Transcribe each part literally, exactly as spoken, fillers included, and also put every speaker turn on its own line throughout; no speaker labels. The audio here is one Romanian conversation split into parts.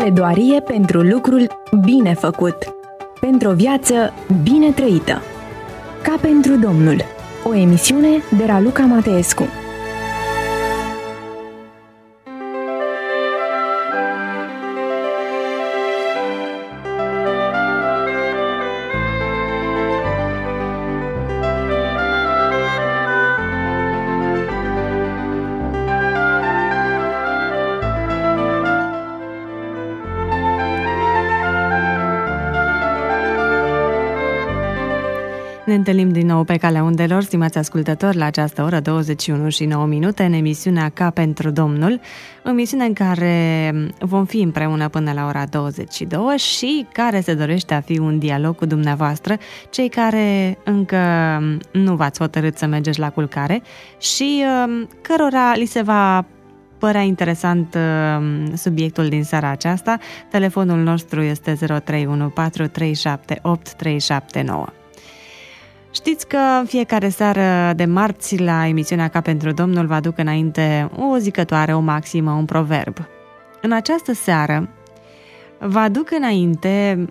Pledoarie pentru lucrul bine făcut, pentru o viață bine trăită. Ca pentru Domnul, o emisiune de Raluca Mateescu.
Ne întâlnim din nou pe calea undelor, stimați ascultători, la această oră douăzeci și unu și nouă minute, în emisiunea Ca pentru Domnul, o emisiune în care vom fi împreună până la ora douăzeci și două și care se dorește a fi un dialog cu dumneavoastră, cei care încă nu v-ați hotărât să mergeți la culcare și cărora li se va părea interesant subiectul din seara aceasta. Telefonul nostru este zero trei unu patru trei șapte opt trei șapte nouă. Știți că în fiecare seară de marți la emisiunea Ca pentru Domnul vă aduc înainte o zicătoare, o maximă, un proverb. În această seară vă aduc înainte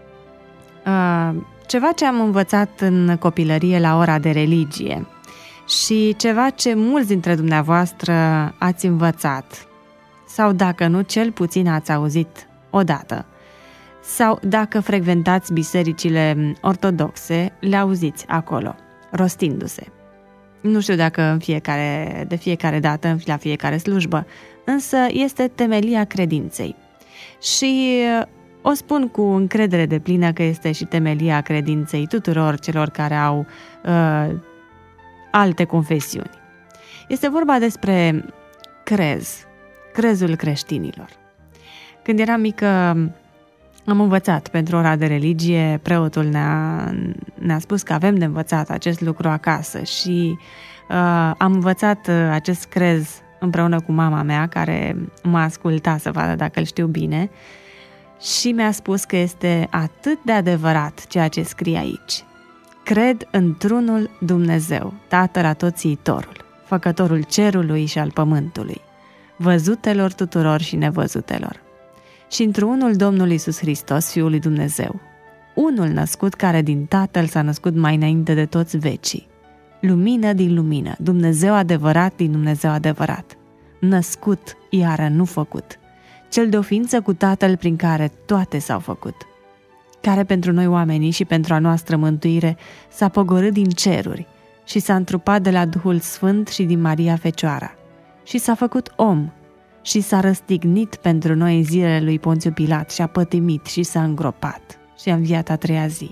uh, ceva ce am învățat în copilărie la ora de religie și ceva ce mulți dintre dumneavoastră ați învățat sau dacă nu, cel puțin ați auzit odată. Sau dacă frecventați bisericile ortodoxe, le auziți acolo, rostindu-se. Nu știu dacă în fiecare, de fiecare dată, la fiecare slujbă, însă este temelia credinței. Și o spun cu încredere deplină că este și temelia credinței tuturor celor care au uh, alte confesiuni. Este vorba despre crez, crezul creștinilor. Când eram mică, am învățat pentru ora de religie, preotul ne-a, ne-a spus că avem de învățat acest lucru acasă și uh, am învățat uh, acest crez împreună cu mama mea, care m-a ascultat să vadă dacă îl știu bine și mi-a spus că este atât de adevărat ceea ce scrie aici. Cred într-unul Dumnezeu, Tatăl Atotțiitorul, Făcătorul cerului și al pământului, văzutelor tuturor și nevăzutelor, și într-unul Domnul Iisus Hristos, Fiul lui Dumnezeu, unul născut care din Tatăl s-a născut mai înainte de toți vecii, lumină din lumină, Dumnezeu adevărat din Dumnezeu adevărat, născut, iară nu făcut, cel de o ființă cu Tatăl prin care toate s-au făcut, care pentru noi oamenii și pentru a noastră mântuire s-a pogorât din ceruri și s-a întrupat de la Duhul Sfânt și din Maria Fecioara și s-a făcut om și s-a răstignit pentru noi în zilele lui Ponțiu Pilat și a pătimit și s-a îngropat și a înviat a treia zi.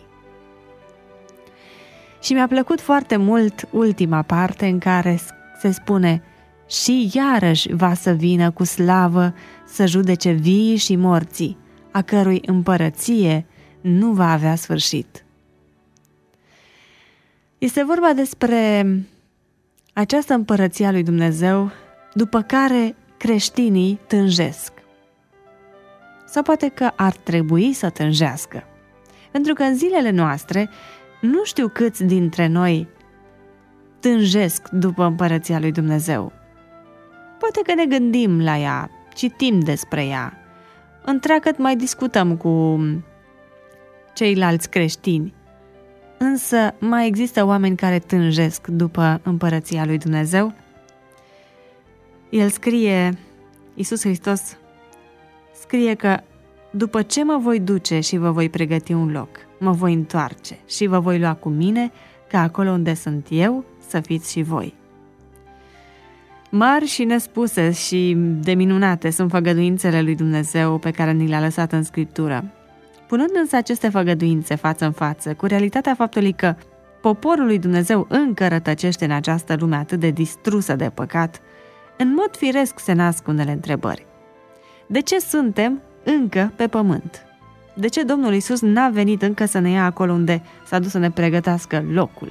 Și mi-a plăcut foarte mult ultima parte în care se spune: și iarăși va să vină cu slavă să judece viii și morții, a cărui împărăție nu va avea sfârșit. Este vorba despre această împărăție a lui Dumnezeu după care creștinii tânjesc. Sau poate că ar trebui să tânjească. Pentru că în zilele noastre nu știu câți dintre noi tânjesc după împărăția lui Dumnezeu. Poate că ne gândim la ea, citim despre ea, întreagăt mai discutăm cu ceilalți creștini, însă mai există oameni care tânjesc după împărăția lui Dumnezeu. El scrie, Iisus Hristos scrie că după ce mă voi duce și vă voi pregăti un loc, mă voi întoarce și vă voi lua cu mine, ca acolo unde sunt eu să fiți și voi. Mari și nespuse și de minunate sunt făgăduințele lui Dumnezeu pe care ni le-a lăsat în Scriptură. Punând însă aceste făgăduințe față în față, cu realitatea faptului că poporul lui Dumnezeu încă rătăcește în această lume atât de distrusă de păcat, în mod firesc se nasc unele întrebări. De ce suntem încă pe pământ? De ce Domnul Iisus n-a venit încă să ne ia acolo unde s-a dus să ne pregătească locul?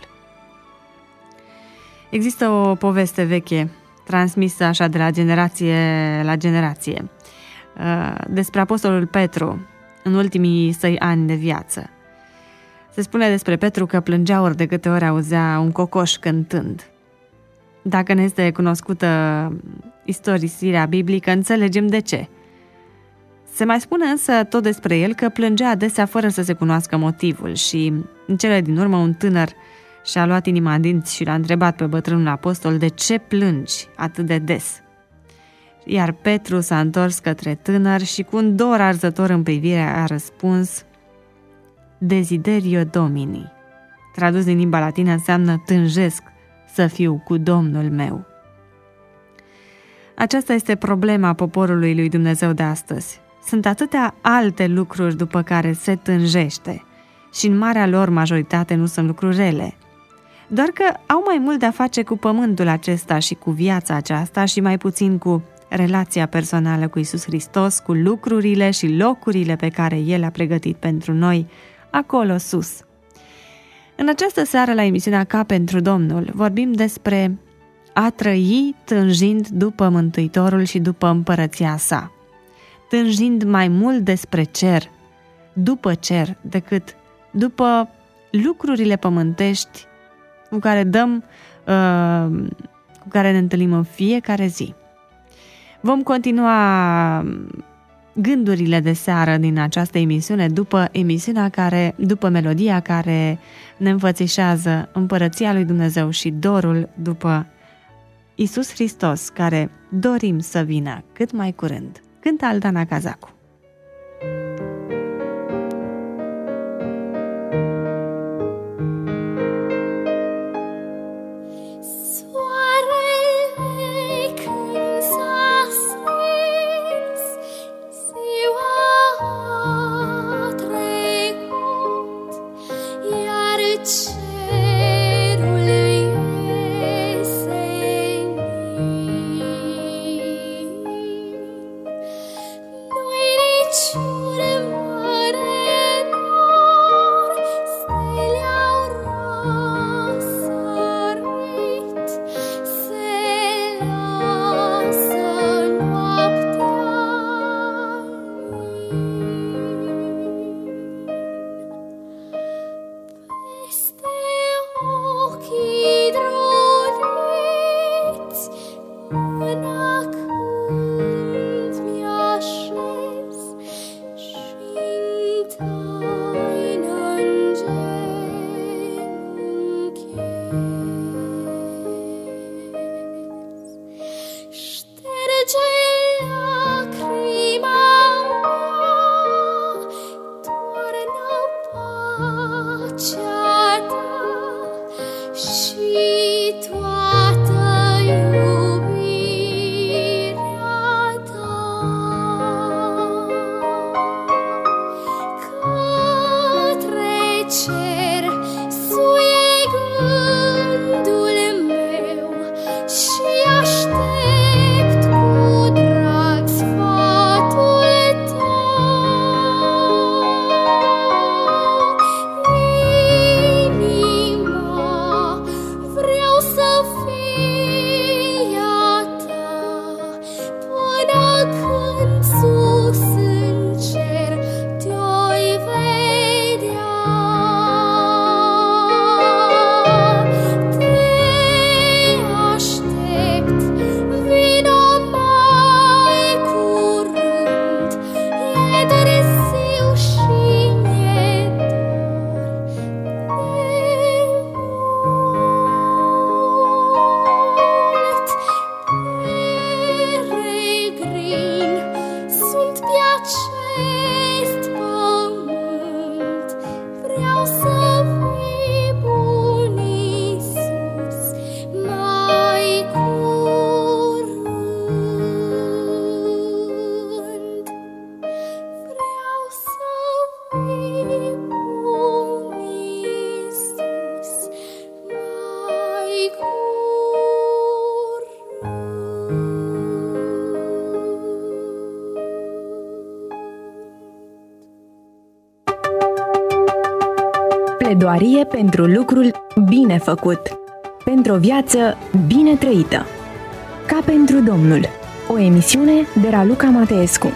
Există o poveste veche, transmisă așa de la generație la generație, despre apostolul Petru în ultimii săi ani de viață. Se spune despre Petru că plângea ori de câte ori auzea un cocoș cântând. Dacă ne este cunoscută istorisirea biblică, înțelegem de ce. Se mai spune însă tot despre el că plângea adesea fără să se cunoască motivul și în cele din urmă un tânăr și-a luat inima în dinți și l-a întrebat pe bătrânul apostol: de ce plângi atât de des? Iar Petru s-a întors către tânăr și cu un dor arzător în privire a răspuns: Desiderio Domini. Tradus din limba latină înseamnă tânjesc să fiu cu Domnul meu. Aceasta este problema poporului lui Dumnezeu de astăzi. Sunt atâtea alte lucruri după care se tânjește și în marea lor majoritate nu sunt lucruri rele. Doar că au mai mult de a face cu pământul acesta și cu viața aceasta și mai puțin cu relația personală cu Iisus Hristos, cu lucrurile și locurile pe care El a pregătit pentru noi acolo sus. În această seară la emisiunea Ca pentru Domnul vorbim despre a trăi tânjind după Mântuitorul și după împărăția sa, tânjind mai mult despre cer, după cer, decât după lucrurile pământești cu care dăm, uh, cu care ne întâlnim în fiecare zi. Vom continua gândurile de seară din această emisiune după emisiunea care, după melodia care ne înfățișează împărăția lui Dumnezeu și dorul după Iisus Hristos, care dorim să vină cât mai curând. Cântă Aldana Cazacu.
Pledoarie pentru lucrul bine făcut, pentru o viață bine trăită. Ca pentru Domnul, o emisiune de Raluca Mateescu.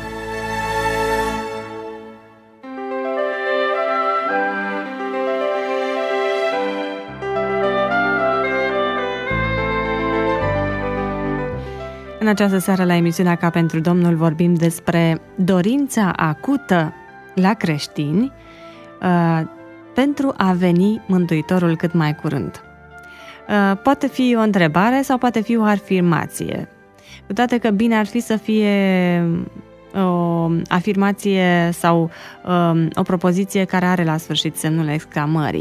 În În această seară la emisiunea Ca pentru Domnul vorbim despre dorința acută la creștini uh, pentru a veni Mântuitorul cât mai curând. Uh, poate fi o întrebare sau poate fi o afirmație. Cu toate că bine ar fi să fie o afirmație sau uh, o propoziție care are la sfârșit semnul exclamării.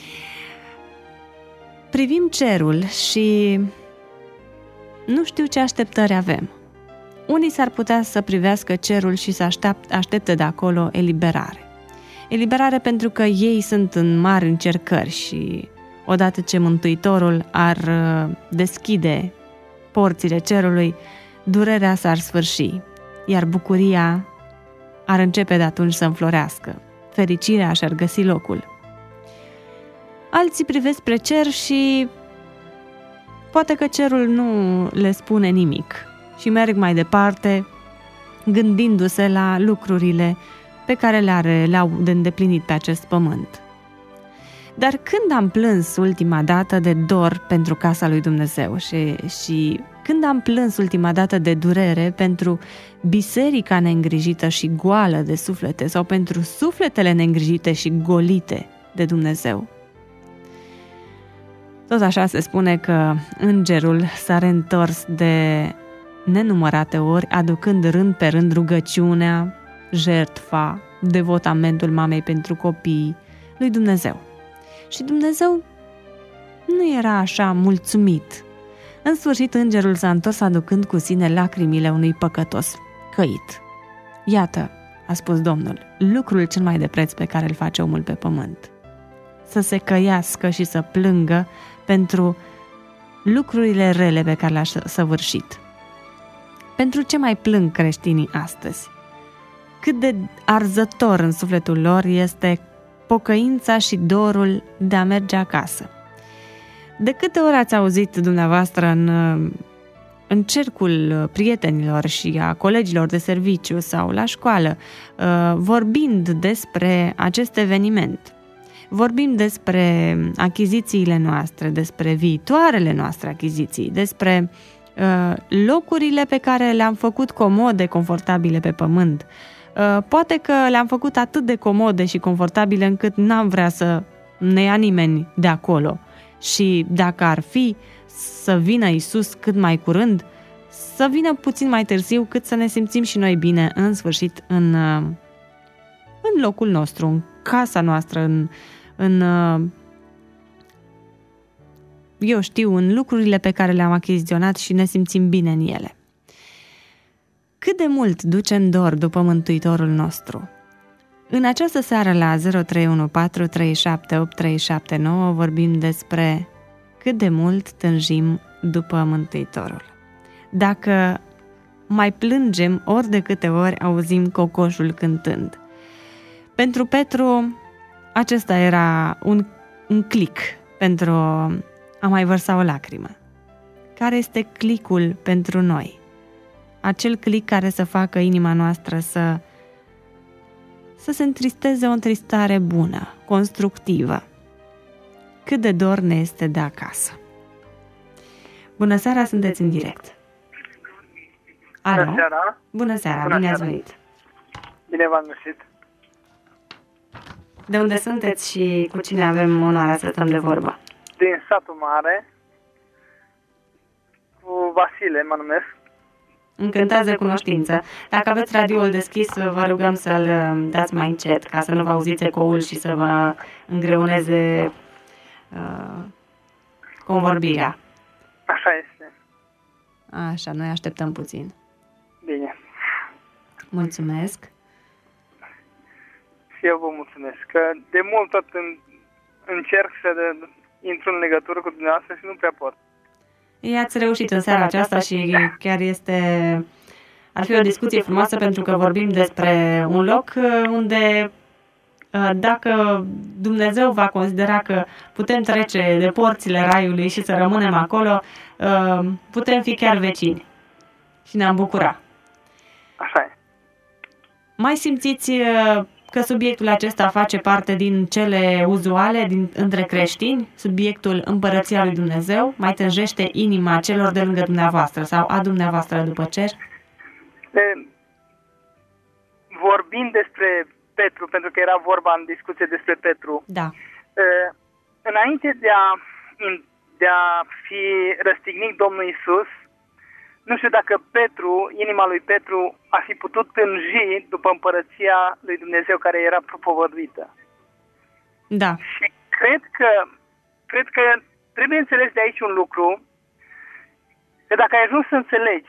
Privim cerul și nu știu ce așteptări avem. Unii s-ar putea să privească cerul și să aștept, aștepte de acolo eliberare. Eliberare pentru că ei sunt în mari încercări și odată ce Mântuitorul ar deschide porțile cerului, durerea s-ar sfârși, iar bucuria ar începe de atunci să înflorească. Fericirea și-ar găsi locul. Alții privesc spre cer și poate că cerul nu le spune nimic și merg mai departe, gândindu-se la lucrurile pe care le are, le-au de îndeplinit pe acest pământ. Dar când am plâns ultima dată de dor pentru casa lui Dumnezeu și, și când am plâns ultima dată de durere pentru biserica neîngrijită și goală de suflete sau pentru sufletele neîngrijite și golite de Dumnezeu? Tot așa se spune că îngerul s-a reîntors de nenumărate ori, aducând rând pe rând rugăciunea, jertfa, devotamentul mamei pentru copii lui Dumnezeu. Și Dumnezeu nu era așa mulțumit. În sfârșit, îngerul s-a întors aducând cu sine lacrimile unui păcătos căit. Iată, a spus Domnul, lucrul cel mai de preț pe care îl face omul pe pământ. Să se căiască și să plângă pentru lucrurile rele pe care le-a săvârșit. Pentru ce mai plâng creștinii astăzi? Cât de arzător în sufletul lor este pocăința și dorul de a merge acasă. De câte ori ați auzit dumneavoastră în, în cercul prietenilor și a colegilor de serviciu sau la școală, vorbind despre acest eveniment? Vorbim despre achizițiile noastre, despre viitoarele noastre achiziții, despre uh, locurile pe care le-am făcut comode, confortabile pe pământ. Uh, poate că le-am făcut atât de comode și confortabile încât n-am vrea să ne ia nimeni de acolo. Și dacă ar fi să vină Iisus cât mai curând, să vină puțin mai târziu, cât să ne simțim și noi bine, în sfârșit, în, uh, în locul nostru, în casa noastră, în, în eu știu, în lucrurile pe care le-am achiziționat și ne simțim bine în ele. Cât de mult ducem dor după Mântuitorul nostru? În această seară la zero trei unu patru trei șapte opt trei șapte nouă vorbim despre cât de mult tânjim după Mântuitorul. Dacă mai plângem ori de câte ori auzim cocoșul cântând. Pentru Petru, acesta era un, un click pentru a mai vărsa o lacrimă. Care este clicul pentru noi? Acel click care să facă inima noastră să, să se întristeze, o întristare bună, constructivă. Cât de dor ne este de acasă. Bună seara, sunteți în direct. Alo?
Bună seara.
Bună seara,
Bună
bine
seara.
ați venit.
Bine v-am găsit.
De unde sunteți și cu cine avem onoarea să stăm de vorbă?
Din satul mare, cu Vasile mă numesc.
Încântați de cunoștință. Dacă aveți radioul deschis, vă rugăm să-l dați mai încet, ca să nu vă auziți ecoul și să vă îngreuneze uh, convorbirea.
Așa este.
Așa, noi așteptăm puțin.
Bine.
Mulțumesc.
Și eu vă mulțumesc. Că de mult tot în, încerc să de, intru în legătură cu dumneavoastră și nu prea pot.
I-ați reușit în seara aceasta și chiar este... Ar fi o discuție frumoasă pentru că vorbim despre un loc unde dacă Dumnezeu va considera că putem trece de porțile raiului și să rămânem acolo, putem fi chiar vecini și ne-am bucura.
Așa e.
Mai simțiți că subiectul acesta face parte din cele uzuale din, între creștini, subiectul Împărăția lui Dumnezeu, mai tânjește inima celor de lângă dumneavoastră sau a dumneavoastră după cer?
Vorbind despre Petru, pentru că era vorba în discuție despre Petru,
da.
Înainte de a, de a fi răstignit Domnul Iisus, nu știu dacă Petru, inima lui Petru, a fi putut tânji după împărăția lui Dumnezeu care era propovăduită.
Da.
Și cred că, cred că trebuie înțeles de aici un lucru, că dacă ai ajuns să înțelegi,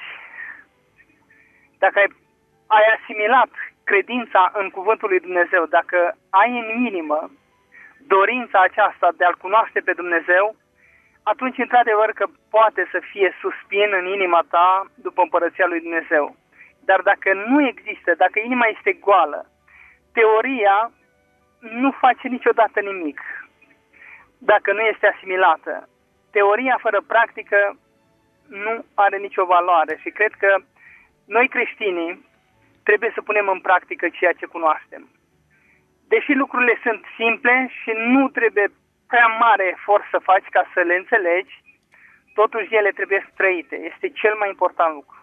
dacă ai, ai asimilat credința în cuvântul lui Dumnezeu, dacă ai în inimă dorința aceasta de a-L cunoaște pe Dumnezeu, atunci, într-adevăr, că poate să fie suspin în inima ta după împărăția lui Dumnezeu. Dar dacă nu există, dacă inima este goală, teoria nu face niciodată nimic. Dacă nu este asimilată, teoria fără practică nu are nicio valoare. Și cred că noi creștinii trebuie să punem în practică ceea ce cunoaștem. Deși lucrurile sunt simple și nu trebuie prea mare efort să faci ca să le înțelegi, totuși ele trebuie trăite. Este cel mai important lucru.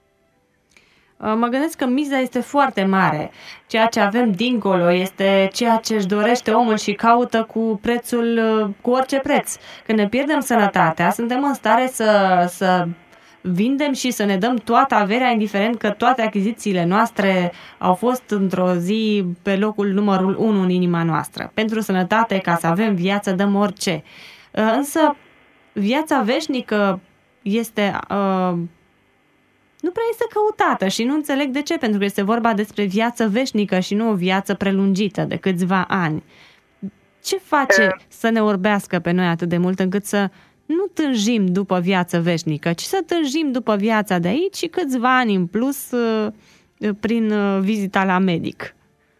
Mă gândesc că miza este foarte mare. Ceea ce avem dincolo este ceea ce își dorește omul și caută cu prețul, cu orice preț. Când ne pierdem sănătatea, suntem în stare să, să vindem și să ne dăm toată averea, indiferent că toate achizițiile noastre au fost într-o zi pe locul numărul unu în inima noastră. Pentru sănătate, ca să avem viață, dăm orice. Însă, viața veșnică este... Uh, nu prea este căutată și nu înțeleg de ce, pentru că este vorba despre viață veșnică și nu o viață prelungită de câțiva ani. Ce face uh. să ne orbească pe noi atât de mult încât să nu tânjim după viață veșnică, ci să tânjim după viața de aici și câțiva ani în plus uh, prin uh, vizita la medic?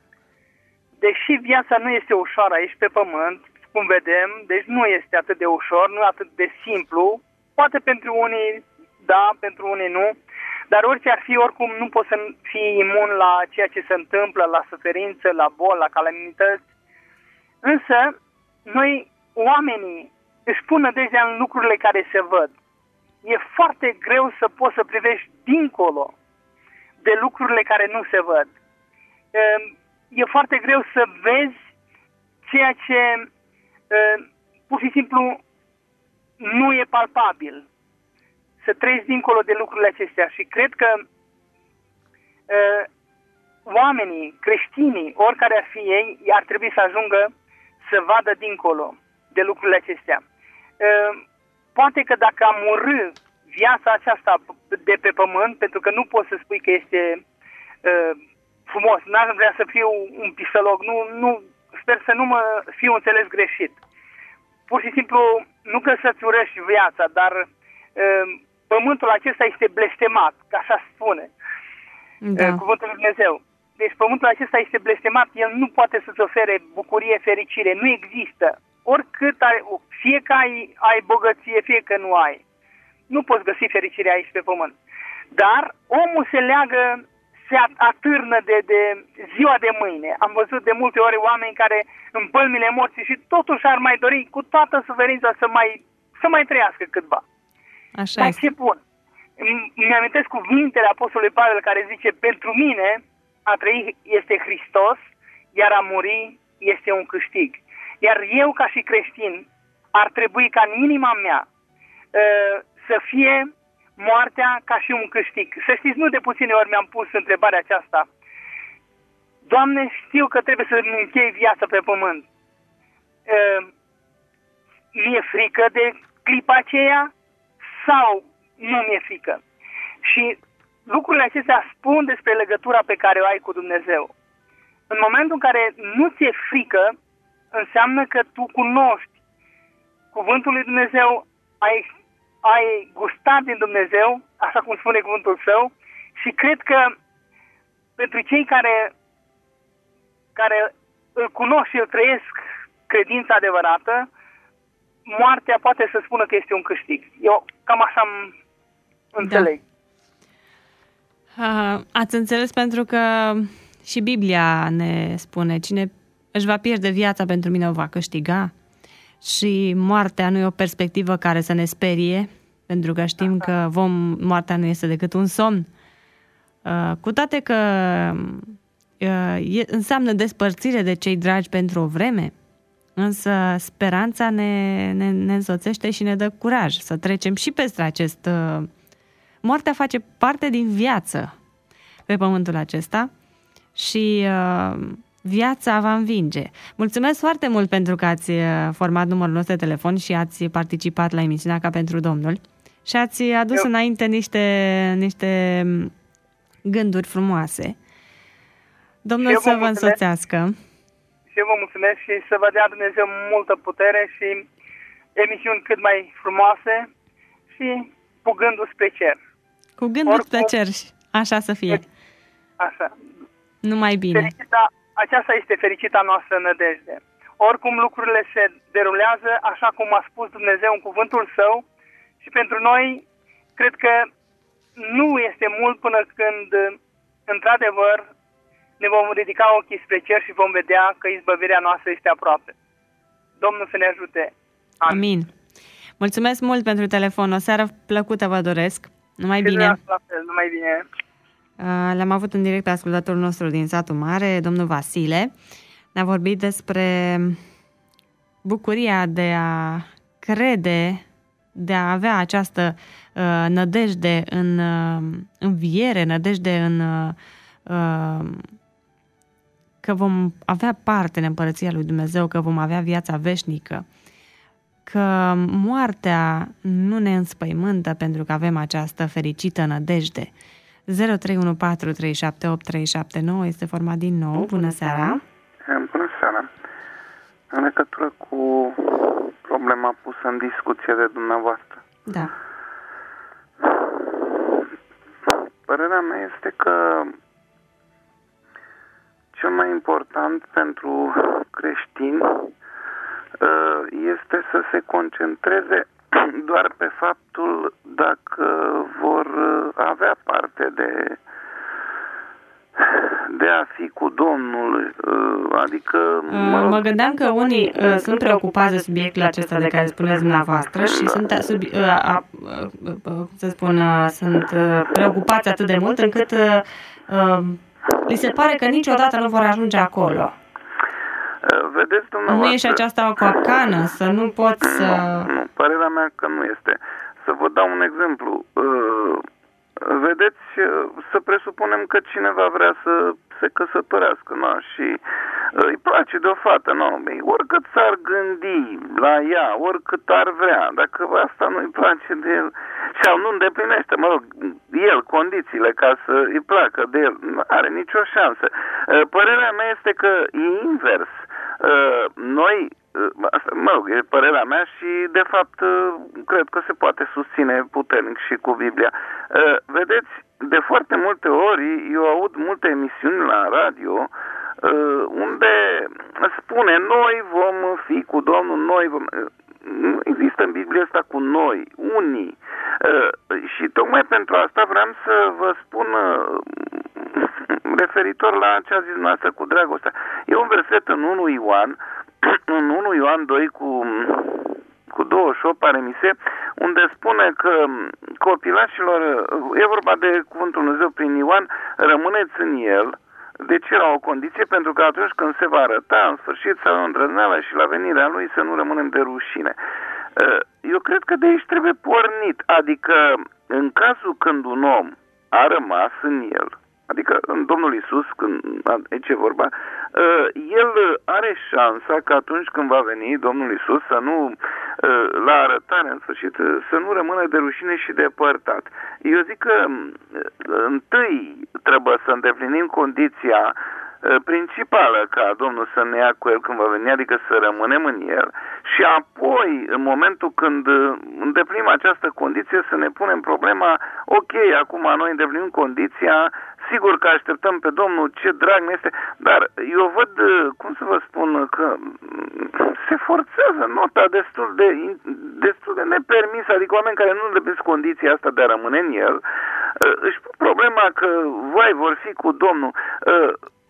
Deși viața nu este ușoară aici pe pământ, cum vedem, deci nu este atât de ușor, nu atât de simplu, poate pentru unii da, pentru unii nu, dar orice ar fi, oricum nu poți să fii imun la ceea ce se întâmplă, la suferință, la boli, la calamități. Însă, noi, oamenii, își pun nădejdea în lucrurile care se văd. E foarte greu să poți să privești dincolo de lucrurile care nu se văd. E foarte greu să vezi ceea ce pur și simplu nu e palpabil. Să treci dincolo de lucrurile acestea. Și cred că oamenii, creștinii, oricare ar fi ei, ar trebui să ajungă să vadă dincolo de lucrurile acestea. Poate că dacă am urâ viața aceasta de pe pământ, pentru că nu poți să spui că este frumos, n-aș vrea să fiu un pisălog, nu, nu, sper să nu mă fiu înțeles greșit. Pur și simplu, nu că să-ți urăști viața, dar pământul acesta este blestemat, că așa spune da. Cuvântul lui Dumnezeu. Deci pământul acesta este blestemat, el nu poate să-ți ofere bucurie, fericire, nu există. Oricât ai, fie că ai, ai bogăție, fie că nu ai. Nu poți găsi fericirea aici pe pământ. Dar omul se leagă, se atârnă de, de ziua de mâine. Am văzut de multe ori oameni care în pălmile morții și totuși ar mai dori cu toată suferința să mai, să mai trăiască câtva.
Așa
Dar
este.
ce bun! Îmi amintesc cuvintele Apostolului Pavel care zice: pentru mine a trăi este Hristos, iar a muri este un câștig. Iar eu, ca și creștin, ar trebui ca în inima mea să fie moartea ca și un câștig. Să știți, nu de puține ori mi-am pus întrebarea aceasta. Doamne, știu că trebuie să-mi închei viața pe pământ. Mi-e frică de clipa aceea sau nu mi-e frică? Și lucrurile acestea spun despre legătura pe care o ai cu Dumnezeu. În momentul în care nu ți-e frică, înseamnă că tu cunoști cuvântul lui Dumnezeu, ai, ai gustat din Dumnezeu, așa cum spune cuvântul său, și cred că pentru cei care, care îl cunosc și îl trăiesc credința adevărată, moartea poate să spună că este un câștig. Eu cam așa îmi înțeleg.
Da. Ați înțeles, pentru că și Biblia ne spune, cine își va pierde viața pentru mine o va câștiga. Și moartea nu e o perspectivă care să ne sperie, pentru că știm că vom, moartea nu este decât un somn. Cu toate că înseamnă despărțire de cei dragi pentru o vreme, însă speranța ne, ne, ne însoțește și ne dă curaj să trecem și peste acest... Moartea face parte din viață pe pământul acesta și viața va învinge. Mulțumesc foarte mult pentru că ați format numărul nostru de telefon și ați participat la emisiunea Ca pentru Domnul și ați adus Eu. înainte niște, niște gânduri frumoase. Domnul să vă însoțească.
Și eu vă mulțumesc și să vă dea Dumnezeu multă putere și emisiuni cât mai frumoase și cu gândul spre cer.
Cu gândul Oricum, spre cer, așa să fie.
Așa.
Numai bine.
Fericita, aceasta este fericita noastră nădejde. Oricum lucrurile se derulează așa cum a spus Dumnezeu în cuvântul Său și pentru noi cred că nu este mult până când într-adevăr ne vom ridica ochii spre cer și vom vedea că izbăvirea noastră este aproape. Domnul să ne ajute. Amin.
Amin. Mulțumesc mult pentru telefon. O seară plăcută vă doresc. Numai bine.
La fel, numai bine.
L-am avut în direct pe ascultătorul nostru din Satul Mare, domnul Vasile. Ne-a vorbit despre bucuria de a crede, de a avea această uh, nădejde în uh, înviere, nădejde în uh, că vom avea parte în Împărăția lui Dumnezeu, că vom avea viața veșnică, că moartea nu ne înspăimântă pentru că avem această fericită nădejde. zero trei unu patru trei șapte opt trei șapte nouă este format din nou. Bună seara!
Bună seara! În legătură cu problema pusă în discuție de dumneavoastră.
Da.
Părerea mea este că cel mai important pentru creștini este să se concentreze doar pe faptul dacă vor avea parte de de a fi cu Domnul, adică...
Mă, mă gândeam că unii uh, sunt preocupați de subiectul acesta de care spuneți dumneavoastră și sunt, sub, uh, uh, uh, să spun, uh, sunt uh, preocupați atât de mult încât uh, uh, li se pare că niciodată nu vor ajunge acolo.
Vedeți, dumneavoastră...
Nu e și aceasta o capcană, să nu poți să...
Nu, nu, părerea mea că nu este. Să vă dau un exemplu. Vedeți, să presupunem că cineva vrea să se căsătorească, nu? Și îi place de o fată, nu? Oricât s-ar gândi la ea, oricât ar vrea, dacă asta nu-i place de el sau nu îndeplinește, mă rog, el condițiile ca să îi placă de el, nu are nicio șansă. Părerea mea este că e invers. Noi, mă rog, e părerea mea și de fapt cred că se poate susține puternic și cu Biblia. Vedeți, de foarte multe ori eu aud multe emisiuni la radio unde spune noi vom fi cu Domnul, noi vom... Nu există în Biblie asta cu noi, unii. Și tocmai pentru asta vreau să vă spun referitor la ce a zis noastră cu dragostea. E un verset în unu Ioan, în unu Ioan doi cu, cu douăzeci și opt, pare mi se, unde spune că copilașilor, e vorba de cuvântul Lui Dumnezeu prin Ioan, rămâneți în el. Deci era o condiție pentru că atunci când se va arăta, în sfârșit să avem îndrăzneala și la venirea lui să nu rămânem de rușine. Eu cred că de aici trebuie pornit, adică în cazul când un om a rămas în el, adică în Domnul Iisus, când aici e vorba, el are șansa că atunci când va veni Domnul Iisus să nu, la arătare în sfârșit, să nu rămână de rușine și depărtat. Eu zic că întâi trebuie să îndeplinim condiția principală ca Domnul să ne ia cu el când va veni, adică să rămânem în el și apoi, în momentul când îndeplinim această condiție, să ne punem problema, ok, acum noi îndeplinim condiția, sigur că așteptăm pe Domnul, ce drag ne este, dar eu văd, cum să vă spun, că se forțează nota destul de, destul de nepermisă, adică oameni care nu îndeplinesc condiția asta de a rămâne în el, își pun problema că, vai, vor fi cu Domnul.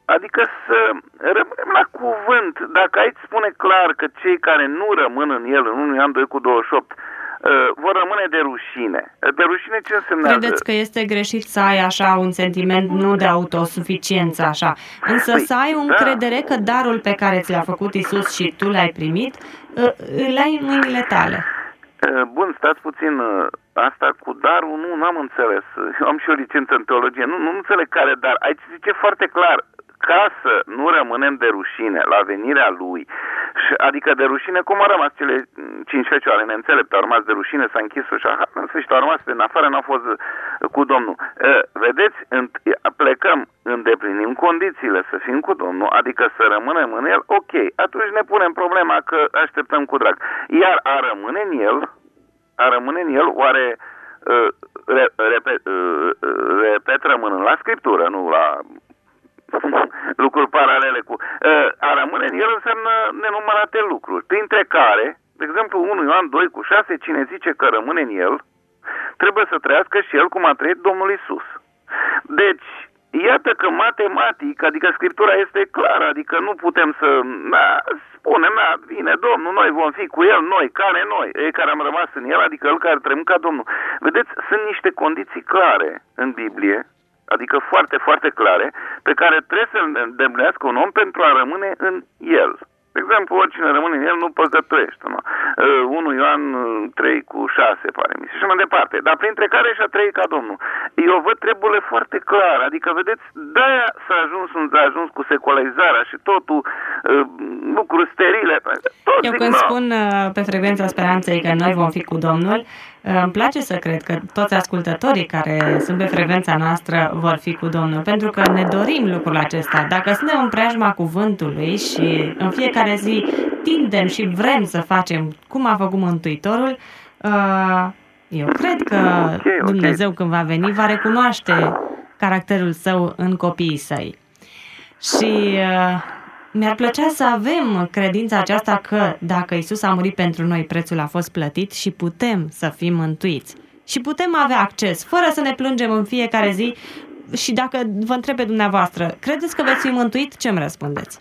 Adică să rămânem la cuvânt. Dacă aici spune clar că cei care nu rămân în el în unu Ioan doi cu douăzeci și opt vor rămâne de rușine. De rușine ce înseamnă?
Credeți că este greșit să ai așa un sentiment nu de autosuficiență așa, însă păi, să ai o încredere da. că darul pe care ți l-a făcut Iisus și tu l-ai primit, îl ai în mâinile tale.
Bun, stați puțin. Asta cu darul, nu, n-am înțeles. Eu am și o licență în teologie. Nu, nu înțeleg care dar. Aici zice foarte clar, ca să nu rămânem de rușine la venirea Lui, adică de rușine, cum au rămas cele cinci fecioare neînțelepte, au rămas de rușine, s-a închis ușa, în sfârșit au rămas în afară, n-au fost cu Domnul. Vedeți, plecăm, îndeplinim condițiile să fim cu Domnul, adică să rămânem în El, ok, atunci ne punem problema că așteptăm cu drag. Iar a rămâne în El, a rămâne în El, oare re, repet, repet rămânând la Scriptură, nu la lucruri paralele cu... A rămâne în el înseamnă nenumărate lucruri, printre care, de exemplu, unu Ioan doi cu șase, cine zice că rămâne în el, trebuie să trăiască și el cum a trăit Domnul Iisus. Deci, iată că matematic, adică Scriptura este clară, adică nu putem să na, spunem, na, vine Domnul, noi vom fi cu el, noi, care noi, ei care am rămas în el, adică el care trăim ca Domnul. Vedeți, sunt niște condiții clare în Biblie, adică foarte, foarte clare, pe care trebuie să-l îndeplinească un om pentru a rămâne în el. De exemplu, oricine rămâne în el nu păcătuiește. Nu? unu Ioan trei cu șase, pare mi se, și mai departe. Dar printre care și-a trăit ca Domnul. Eu văd treburile foarte clar. Adică, vedeți, de-aia s-a ajuns, s-a ajuns cu secularizarea și totul, lucruri sterile. Tot
Eu când spun pe frecvența speranței că noi vom fi cu Domnul, îmi place să cred că toți ascultătorii care sunt pe frecvența noastră vor fi cu Domnul, pentru că ne dorim lucrul acesta. Dacă suntem în preajma cuvântului și în fiecare zi tindem și vrem să facem cum a făcut Mântuitorul, eu cred că okay, Dumnezeu când va veni va recunoaște caracterul său în copiii săi. Și mi-ar plăcea să avem credința aceasta că dacă Iisus a murit pentru noi, prețul a fost plătit și putem să fim mântuiți. Și putem avea acces, fără să ne plângem în fiecare zi. Și dacă vă întreb pe dumneavoastră, credeți că veți fi mântuit? Ce-mi răspundeți?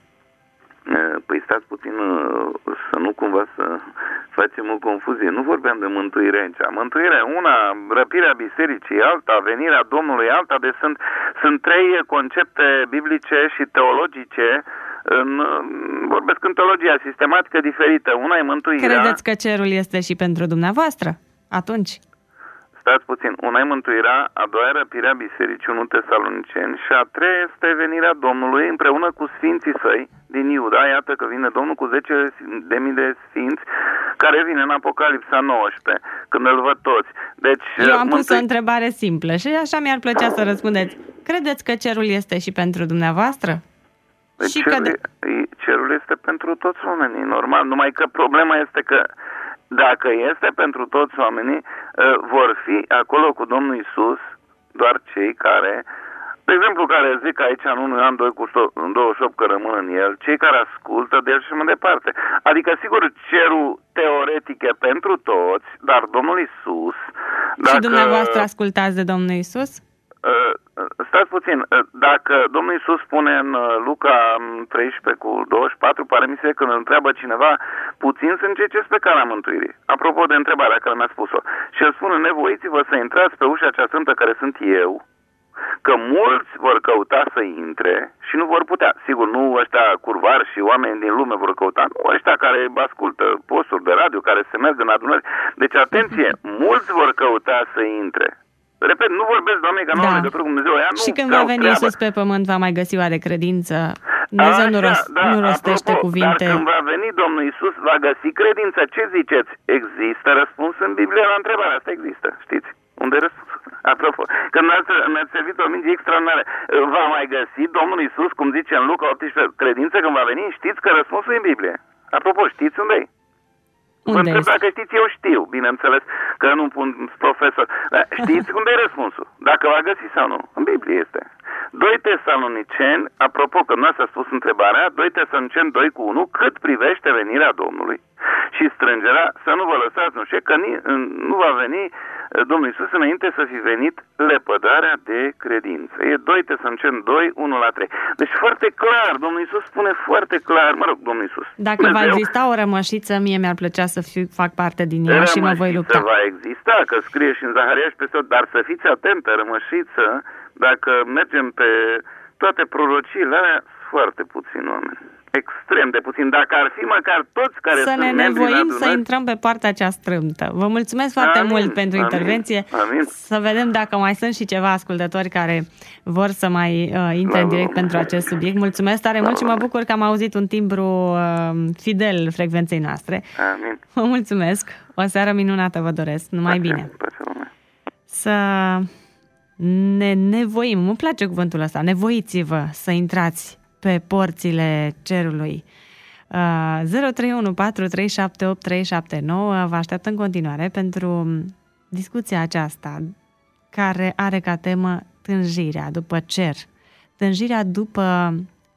Păi stați puțin să nu cumva să facem o confuzie. Nu vorbeam de mântuire aici. Mântuirea una, răpirea bisericii alta, venirea Domnului alta, deci sunt, sunt trei concepte biblice și teologice. În, vorbesc în teologia sistematică diferită. Una e mântuirea.
Credeți că cerul este și pentru dumneavoastră? Atunci?
Stați puțin. Una e mântuirea, a doua e răpirea bisericii, unu Tesaloniceni, și a treia este venirea Domnului împreună cu sfinții săi din Iuda. Iată că vine Domnul cu zece de mii de sfinți, care vine în Apocalipsa nouăsprezece, când îl văd toți. Deci,
Eu am
mântui...
pus o întrebare simplă și așa mi-ar plăcea să răspundeți. Credeți că cerul este și pentru dumneavoastră?
Deci și cerul, că de... cerul este pentru toți oamenii, normal. Numai că problema este că dacă este pentru toți oamenii, vor fi acolo cu Domnul Iisus doar cei care, de exemplu, care zic aici în unu Ioan doi cu douăzeci și opt că rămân în el, cei care ascultă de el și mai departe. Adică, sigur, cerul teoretic e pentru toți, dar Domnul Iisus... Dacă...
Și dumneavoastră ascultați de Domnul Iisus?
Stați puțin, dacă Domnul Iisus spune în Luca treisprezece cu douăzeci și patru, pare mi se când îl întreabă cineva, puțin sunt cei ce pe calea mântuirii. Apropo de întrebarea care mi-a spus-o. Și el spune, nevoiți-vă să intrați pe ușa cea sfântă care sunt eu, că mulți vor căuta să intre și nu vor putea. Sigur, nu ăștia curvari și oameni din lume vor căuta, nu ăștia care ascultă posturi de radio, care se merg în adunări. Deci, atenție, mulți vor căuta să intre. Repet, nu vorbesc, Doamne, că nu da. am legătură cu Dumnezeu. Ea nu
și când va veni treabă. Iisus pe pământ, va mai găsi oare credință? Dumnezeu Așa, nu, rost, da, nu rostește apropo, cuvinte.
Dar când va veni Domnul Iisus, va găsi credință. Ce ziceți? Există răspuns în Biblie la întrebarea asta? Există, știți? Unde e răspunsul? Apropo, când mi-ați servit o minge extraordinară, va mai găsi Domnul Iisus, cum zice în Luca optsprezece, credință când va veni? Știți că răspunsul e în Biblie. Apropo, știți unde e? Vă întreb dacă știți, eu știu, bineînțeles, că nu pun profesor. Dar știți unde e răspunsul? Dacă va găsi sau nu? În Biblie este. doi Tesaloniceni, apropo că nu s-a spus întrebarea, doi Tesaloniceni doi cu unu, cât privește venirea Domnului și strângerea, să nu vă lăsați, nu știu, că ni, nu va veni Domnul Iisus, înainte să fi venit, lepădarea de credință. E doi Tesaloniceni doi, unu la trei. Deci foarte clar, Domnul Iisus spune foarte clar, mă rog, Domnul Iisus.
Dacă Dumnezeu, va exista o rămășiță, mie mi-ar plăcea să fiu, fac parte din ea și mă voi lupta.
Va exista, că scrie și în Zaharia și peste tot, dar să fiți atentă, rămășiță, dacă mergem pe toate prorociile alea, foarte puțini oameni. Extrem de puțin. Dacă ar fi măcar toți care
să
sunt
ne
membri
nevoim să intrăm pe partea cea strâmtă. Vă mulțumesc foarte amin, mult pentru amin, intervenție.
Amin.
Să vedem dacă mai sunt și ceva ascultători care vor să mai uh, intre în direct pentru acest subiect. Mulțumesc tare mult și mă bucur că am auzit un timbru uh, fidel frecvenței noastre.
Amin.
Vă mulțumesc. O seară minunată vă doresc. Numai
Pace,
bine.
Pace,
să ne nevoim. Îmi place cuvântul ăsta. Nevoiți-vă să intrați pe porțile cerului. Uh, zero trei unu patru trei șapte opt trei șapte nouă. Vă aștept în continuare pentru discuția aceasta care are ca temă tânjirea după cer, tânjirea după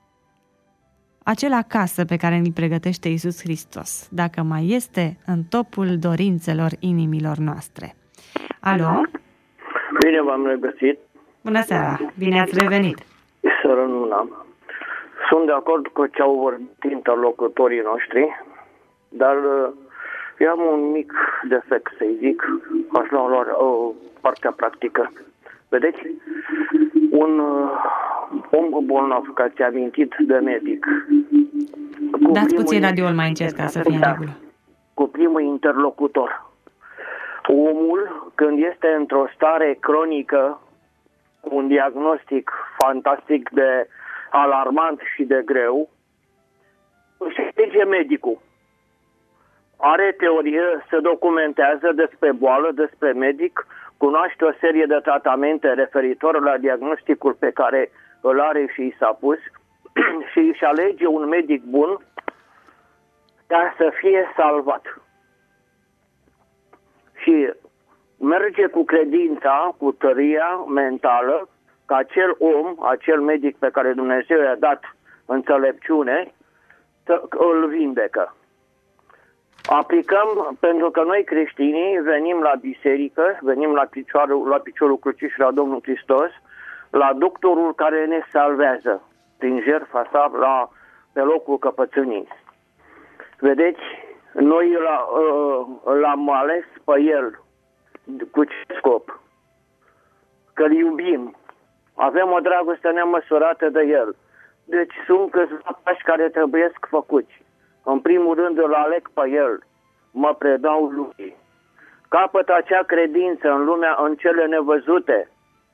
acela casă pe care ni pregătește Iisus Hristos, dacă mai este în topul dorințelor inimilor noastre. Alo?
Bine v-am regăsit.
Bună seara, bine ați revenit.
Să rămânam. Sunt de acord cu ce au vorbit interlocutorii noștri, dar eu am un mic defect, să-i zic, aș lua lor o partea practică. Vedeți? Un uh, om bolnav, că ați amintit de medic.
Dați puțin radioul mai încet ca să fie în regulă.
Cu primul interlocutor. Omul, când este într-o stare cronică, un diagnostic fantastic de alarmant și de greu, își alege medicul. Are teorie, se documentează despre boală, despre medic, cunoaște o serie de tratamente referitor la diagnosticul pe care îl are și i s-a pus și își alege un medic bun ca să fie salvat. Și merge cu credința, cu tăria mentală, că acel om, acel medic pe care Dumnezeu i-a dat înțelepciune, îl vindecă. Aplicăm, pentru că noi creștinii venim la biserică, venim la piciorul, la piciorul crucii și la Domnul Hristos, la doctorul care ne salvează prin jertfa sa la, pe locul căpățânii. Vedeți, noi l-am ales pe el. Cu ce scop? Că-l iubim. Avem o dragoste nemăsurată de el. Deci sunt câțiva pași care trebuie făcuți. În primul rând îl aleg pe el. Mă predau lui. Capăt acea credință în lumea, în cele nevăzute.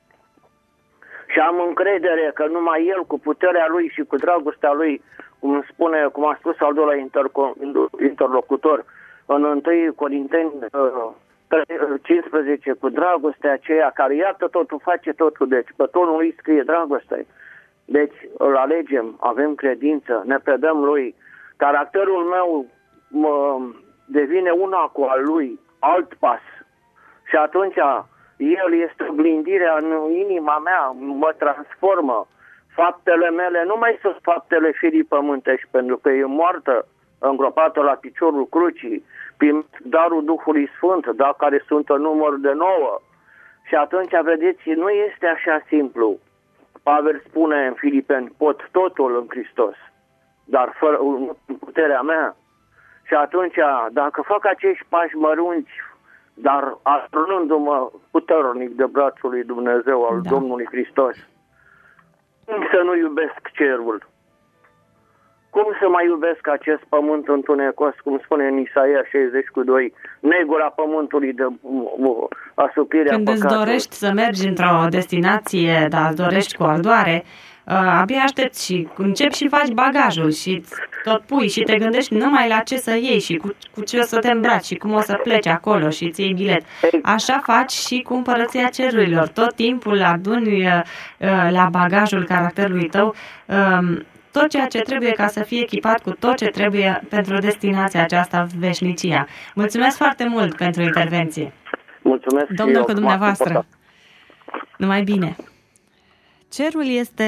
Și am încredere că numai el, cu puterea lui și cu dragostea lui, cum spune, cum a spus al doilea interlocutor, în întâi Corinteni cincisprezece, cu dragostea aceea care iată totul, face totul, deci pe tonul lui scrie dragoste. Deci îl alegem, avem credință, ne predăm lui. Caracterul meu mă devine una cu al lui, alt pas. Și atunci el este oglindirea în inima mea, mă transformă. Faptele mele nu mai sunt faptele firii pământești, pentru că e moartă, îngropată la piciorul crucii, prin darul Duhului Sfânt, dar care sunt în număr de nouă. Și atunci, vedeți, nu este așa simplu. Pavel spune în Filipeni, pot totul în Hristos, dar fără puterea mea. Și atunci, dacă fac acești pași mărunți, dar astrunându-mă puternic de brațul lui Dumnezeu, al da. Domnului Hristos, cum să nu iubesc cerul? Cum să mai iubesc acest pământ întunecos, cum spune în Isaia șaizeci cu doi, negura pământului de asuprirea
Când
păcatului.
Când îți dorești să mergi într-o destinație, dar îți dorești cu ardoare, abia aștepți și începi și faci bagajul și tot pui și te gândești numai la ce să iei și cu, cu ce o să te îmbraci și cum o să pleci acolo și îți iei bilet. Așa faci și cu împărăția cerurilor. Tot timpul aduni la bagajul caracterului tău tot ceea ce trebuie ca să fie echipat cu tot ce trebuie pentru destinația aceasta, veșnicia. Mulțumesc foarte mult pentru intervenție.
Mulțumesc.
Domnul cu dumneavoastră. Numai bine. Cerul este,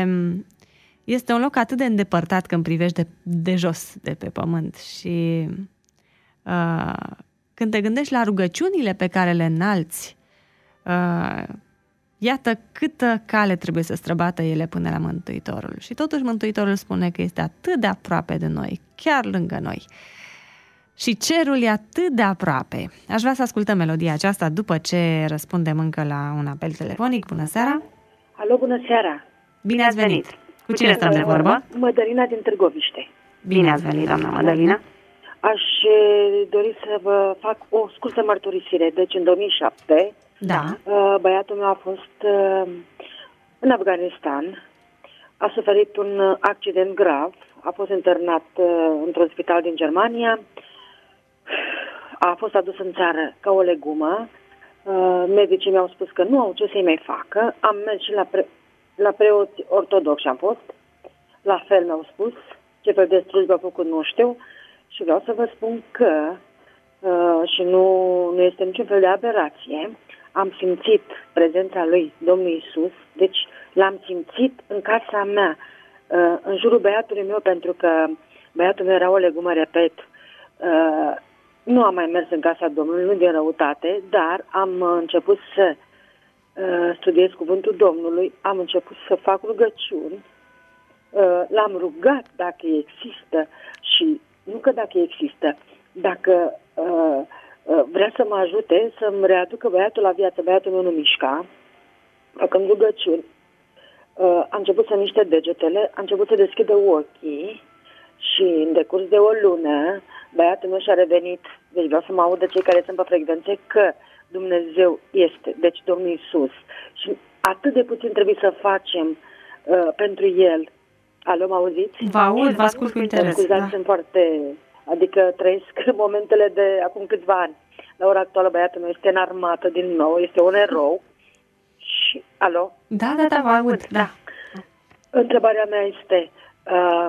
este un loc atât de îndepărtat când privești de, de jos, de pe pământ și uh, când te gândești la rugăciunile pe care le înalți, uh, iată câtă cale trebuie să străbată ele până la Mântuitorul. Și totuși Mântuitorul spune că este atât de aproape de noi, chiar lângă noi. Și cerul e atât de aproape. Aș vrea să ascultăm melodia aceasta după ce răspundem încă la un apel telefonic. Bună seara!
Alo, bună seara!
Bine ați venit! Cu cine stăm de vorbă?
Mădălina din Târgoviște.
Bine ați venit, doamna Mădălina!
Aș dori să vă fac o scurtă mărturisire. Deci, în două mii șapte,
da.
Băiatul meu a fost în Afganistan, a suferit un accident grav, a fost internat într-un spital din Germania, a fost adus în țară ca o legumă. Medicii mi-au spus că nu au ce să-i mai facă. Am mers și la, pre- la preoți ortodoxi am fost. La fel mi-au spus. Ce fel de slujbă a făcut nu știu. Și vreau să vă spun că uh, și nu, nu este niciun fel de aberație, am simțit prezența lui Domnul Iisus. Deci l-am simțit în casa mea, uh, în jurul băiatului meu, pentru că băiatul meu era o legumă, repet. Uh, nu am mai mers în casa Domnului, nu din răutate, dar am început să uh, studiez cuvântul Domnului, am început să fac rugăciuni, uh, l-am rugat dacă există și nu că dacă există, dacă uh, uh, vrea să mă ajute să-mi readucă băiatul la viață. Băiatul meu nu mișca, făcând rugăciuni. Uh, a început să miște degetele, a început să deschidă ochii și în decurs de o lună băiatul meu și-a revenit. Deci vreau să mă audă cei care sunt pe frecvențe că Dumnezeu este, deci Domnul Iisus. Și atât de puțin trebuie să facem uh, pentru El. Alo, mă auziți?
Vă aud, vă ascult cu interes.
Scuzați, da. Sunt foarte... Adică trăiesc momentele de acum câțiva ani. La ora actuală băiatul meu este în armată din nou, este un erou. Și... Alo?
Da, da, da, vă aud, da.
Întrebarea mea este... Uh...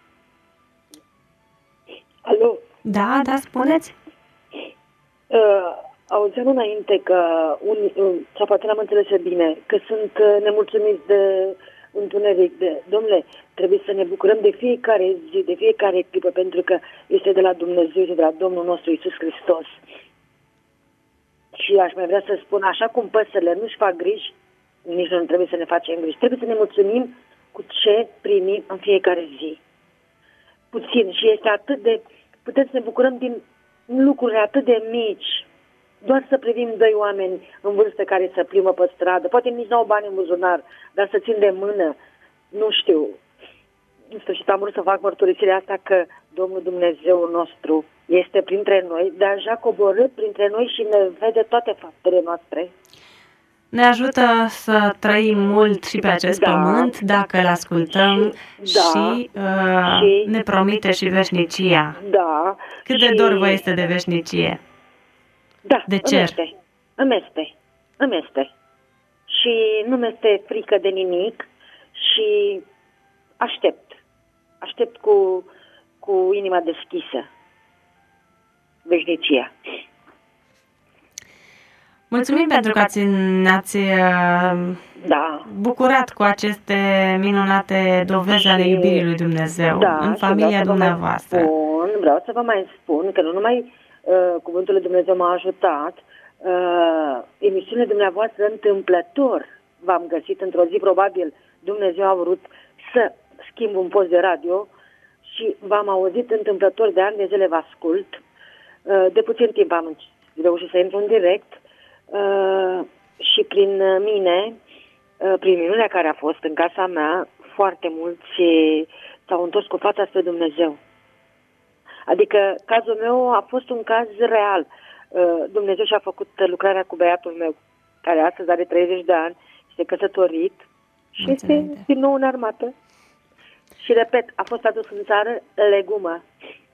Alo?
Da, da, spuneți.
Uh, auzeam înainte că unii, uh, sau poate n-am înțeles bine, că sunt uh, nemulțumiți de întuneric. De, domnule, trebuie să ne bucurăm de fiecare zi, de fiecare clipă, pentru că este de la Dumnezeu, este de la Domnul nostru Iisus Hristos. Și aș mai vrea să spun, așa cum păsările nu-și fac griji, nici nu trebuie să ne facem griji. Trebuie să ne mulțumim cu ce primim în fiecare zi. Puțin. Și este atât de... Putem să ne bucurăm din lucruri atât de mici. Doar să privim doi oameni în vârstă care să plimbă pe stradă. Poate nici n-au bani în buzunar, dar să țin de mână. Nu știu. În sfârșit am vrut să fac mărturisirea asta că Domnul Dumnezeu nostru este printre noi, dar așa coborât printre noi și ne vede toate faptele noastre.
Ne ajută să trăim mult și pe acest da, pământ dacă îl ascultăm și, da, și, uh, și ne promite și veșnicia.
Da.
Cât și... de dor vă este de veșnicie?
Da,
de cer.
Îmi este, îmi este, îmi este. Și nu mi este frică de nimic și aștept. Aștept cu, cu inima deschisă veșnicia.
Mulțumim pentru că ați, ne-ați
da.
bucurat cu aceste minunate dovezi ale iubirii lui Dumnezeu
da,
în familia dumneavoastră.
Spun, vreau să vă mai spun că nu numai uh, cuvântul lui Dumnezeu m-a ajutat, uh, emisiunile dumneavoastră întâmplător v-am găsit într-o zi, probabil Dumnezeu a vrut să schimb un post de radio și v-am auzit întâmplător, de ani de zile vă ascult. Uh, de puțin timp am reușit să intru în direct. Uh, și prin mine, uh, prin minunea care a fost în casa mea, foarte mulți s-au întors cu fața spre Dumnezeu. Adică cazul meu a fost un caz real. Uh, Dumnezeu și-a făcut lucrarea cu băiatul meu, care astăzi are treizeci de ani, este căsătorit și este din nou în armată. Și repet, a fost adus în țară legumă.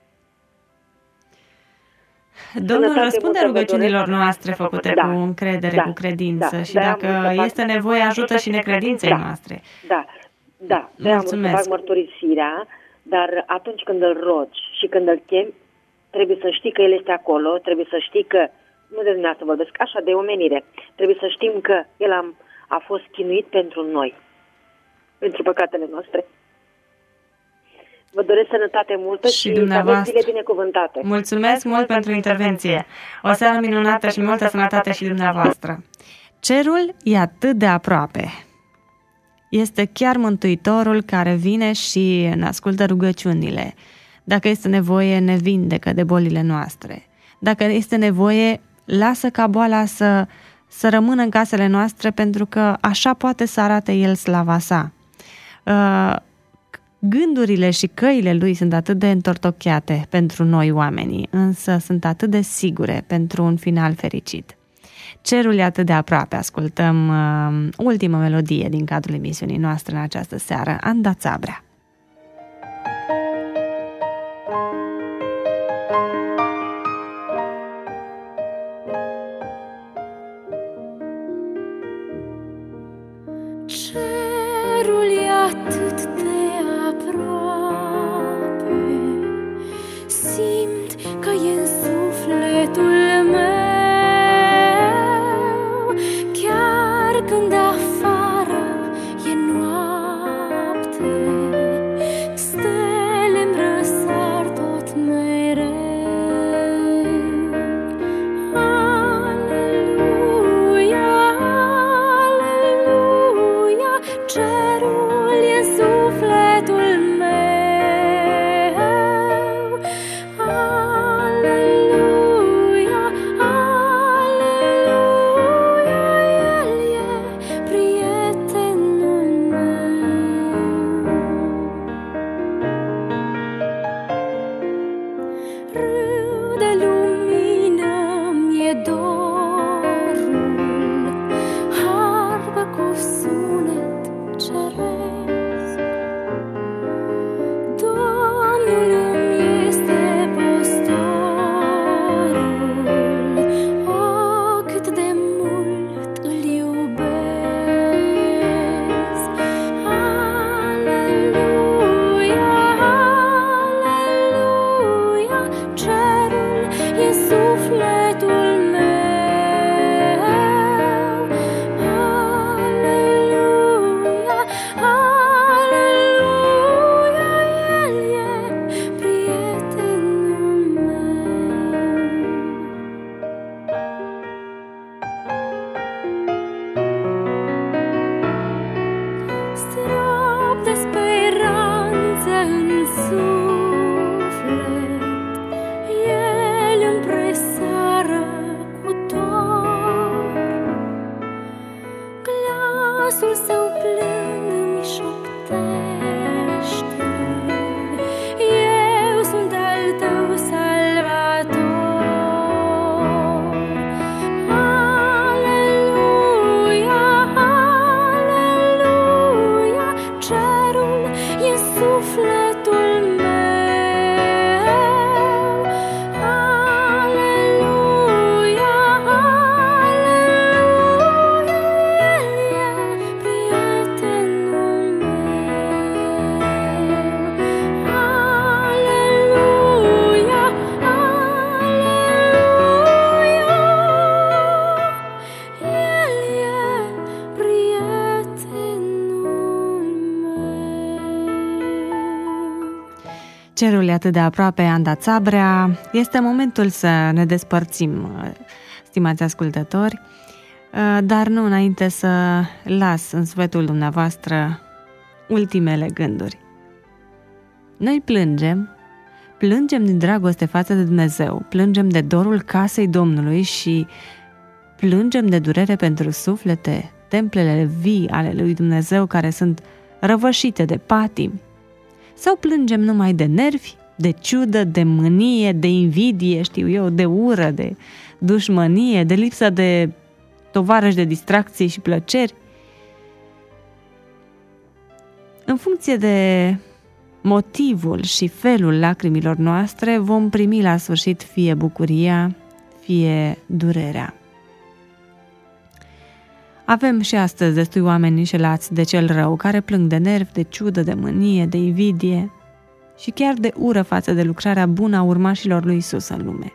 Domnul răspunde rugăciunilor noastre făcute da, cu încredere, da, cu credință da, și dacă este nevoie, ajută și necredinței
da,
noastre.
Da, da, da, am să fac mărturisirea, dar atunci când îl rogi și când îl chemi, trebuie să știi că El este acolo, trebuie să știi că, nu de dumneavoastră vorbesc, așa de omenire, trebuie să știm că El a, a fost chinuit pentru noi, pentru păcatele noastre. Vă doresc sănătate multă și, și să aveți zile binecuvântate.
Mulțumesc mult pentru intervenție. O seară minunată și multă sănătate și dumneavoastră. Cerul e atât de aproape. Este chiar Mântuitorul care vine și ne ascultă rugăciunile. Dacă este nevoie, ne vindecă de bolile noastre. Dacă este nevoie, lasă ca boala să, să rămână în casele noastre, pentru că așa poate să arate El slava sa. Gândurile și căile Lui sunt atât de întortocheate pentru noi oamenii, însă sunt atât de sigure pentru un final fericit. Cerul e atât de aproape. Ascultăm uh, ultima melodie din cadrul emisiunii noastre în această seară, Anda Țabrea.
Cerul e atât de aproape, simt că e în sufletul meu. Când afară e noapte, stele-mi răsar tot mereu. Aleluia, aleluia, cerul e în sufletul meu. Aleluia, aleluia, El e prietenul meu. Râu de lumină mi-e dorul, harpă cu sunet ceresc. Domnul îmi este păstorul, oh, cât de mult îl iubesc. Aleluia, aleluia, cerul e sufletul meu. Aleluia, aleluia, El e prietenul meu. Strop de speranță în suflet, El îmi presară cu dor. Glasul său plând îmi șoptește, eu sunt al tău salvator. Aleluia, aleluia, cerul e sufletul meu. Aleluia, aleluia, El e prietenul meu. Aleluia, aleluia, El e prietenul meu.
Cerul e atât de aproape, Anda Țabrea. Este momentul să ne despărțim, stimați ascultători, dar nu înainte să las în sufletul dumneavoastră ultimele gânduri. Noi plângem, plângem din dragoste față de Dumnezeu, plângem de dorul casei Domnului și plângem de durere pentru suflete, templele vii ale lui Dumnezeu care sunt răvășite de patimi. Sau plângem numai de nervi, de ciudă, de mânie, de invidie, știu eu, de ură, de dușmănie, de lipsă de tovarăși de distracții și plăceri? În funcție de motivul și felul lacrimilor noastre, vom primi la sfârșit fie bucuria, fie durerea. Avem și astăzi destui oameni înșelați de cel rău, care plâng de nervi, de ciudă, de mânie, de invidie și chiar de ură față de lucrarea bună a urmașilor lui Iisus în lume.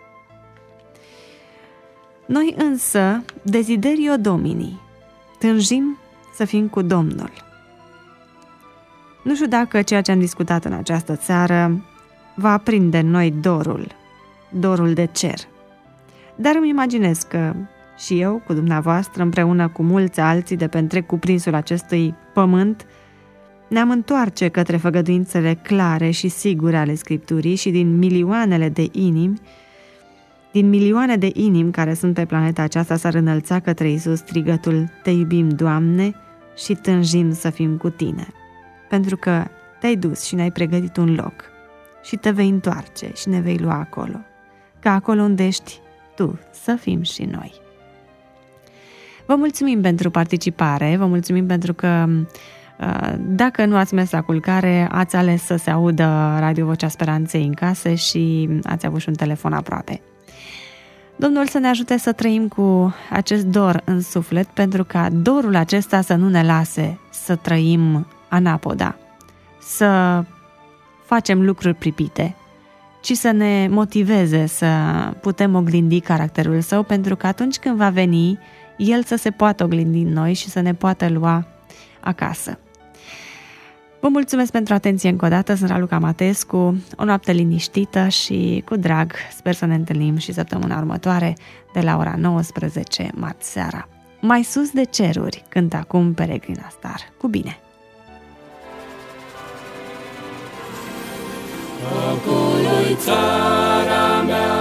Noi însă, desiderio Domini, tânjim să fim cu Domnul. Nu știu dacă ceea ce am discutat în această seară va aprinde în noi dorul, dorul de cer. Dar îmi imaginez că și eu, cu dumneavoastră, împreună cu mulți alții de pe întreg cuprinsul acestui pământ, ne-am întoarce către făgăduințele clare și sigure ale Scripturii și din milioanele de inimi, din milioane de inimi care sunt pe planeta aceasta, s-ar înălța către Iisus strigătul: Te iubim, Doamne, și tânjim să fim cu Tine. Pentru că te-ai dus și ne-ai pregătit un loc și te vei întoarce și ne vei lua acolo, ca acolo unde ești Tu să fim și noi. Vă mulțumim pentru participare, vă mulțumim pentru că dacă nu ați mers la culcare, ați ales să se audă Radio Vocea Speranței în casă și ați avut și un telefon aproape. Domnul să ne ajute să trăim cu acest dor în suflet, pentru ca dorul acesta să nu ne lase să trăim anapoda, să facem lucruri pripite, ci să ne motiveze să putem oglindi caracterul Său, pentru că atunci când va veni, El să se poată oglindi în noi și să ne poată lua acasă. Vă mulțumesc pentru atenție încă o dată, sunt Raluca Matescu, o noapte liniștită și cu drag sper să ne întâlnim și săptămâna următoare de la ora nouăsprezece marți seara. Mai sus de ceruri cântă acum Peregrina Star. Cu bine!
Acolo-i țara mea,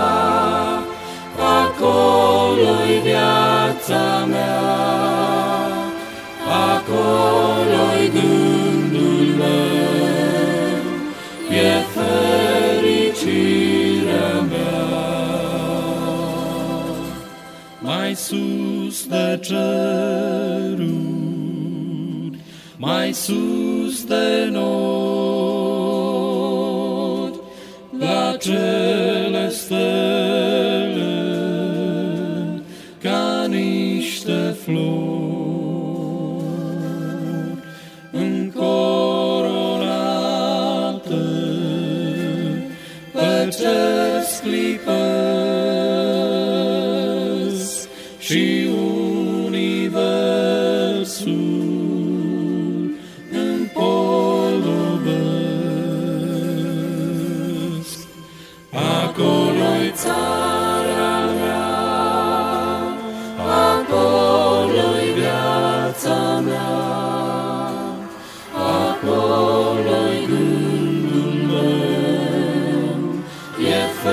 acolo-i viața mea, acolo-i gândul meu, e fericirea mea. Mai sus de ceruri, mai sus de nori, la cele stele ca niște flori încoronate pe cer sclipesc și universul împodobesc. Acolo-i țara mea, acolo-i viața mea, acolo-i gândul meu, e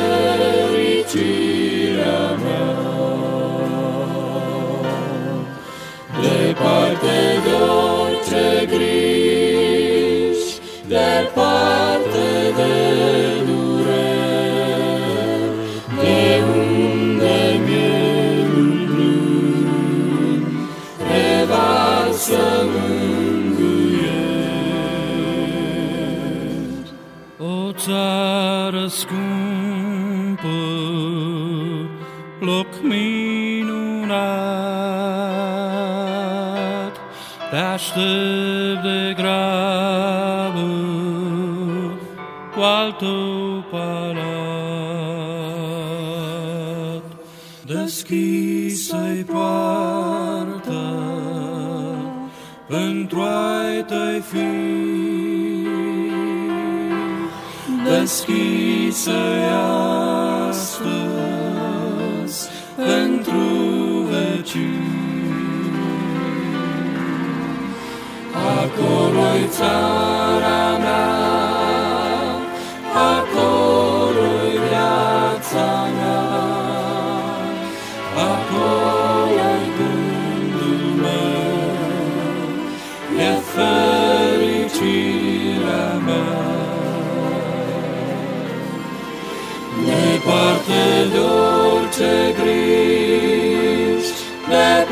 fericirea mea. Departe de orice griji, departe de dureri, de unde mielul blând revarsă mângâieri. O țară scumpă, loc minunat, te aștept de grabă cu al tău palat. Deschis-i poarta pentru ai tăi fi, deschis-i astăzi pentru vecini. Acolo-i țara mea, acolo-i viața mea, acolo-i gândul meu, e fericirea mea. Departe de orice griji, de